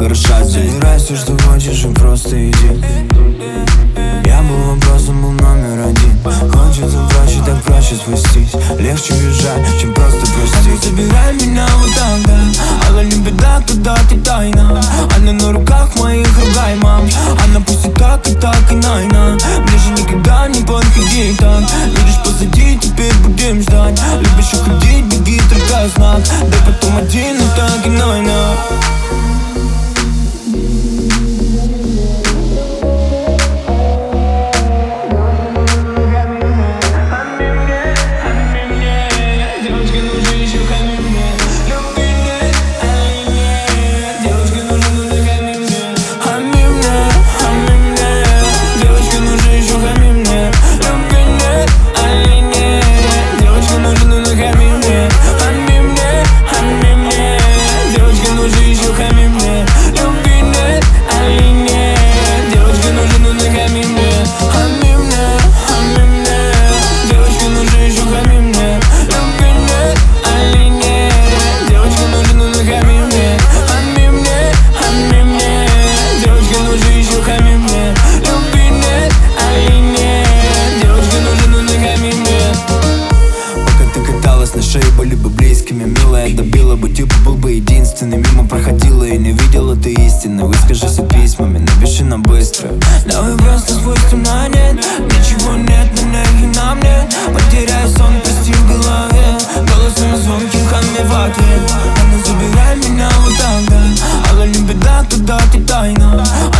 хороша здесь. Забирай все, что хочешь, и просто иди. Я был вопросом, был номер один. Хочется проще, так проще спастись. Легче бежать, чем просто простить. Забирай меня вот так, да. Она не беда, когда ты тайна. Она на руках моих, ругай, мам. Она пусть и так, и найна. Ближе никогда не подходи так. Видишь позади, теперь будем ждать. Любишь уходить, беги, только знак. Дай потом один, и так, и найна. На шее были бы близкими, милая, добила бы, типа был бы единственный. Мимо проходила и не видела ты истины. Выскажись письмами, напиши нам быстро. Давай просто свойственно нет. Ничего нет, на них и нам нет. Потеряю сон, прости в голове. Голосом звонким хами в ответ. Она забирай меня вот так, да. Она не беда, когда ты тайна.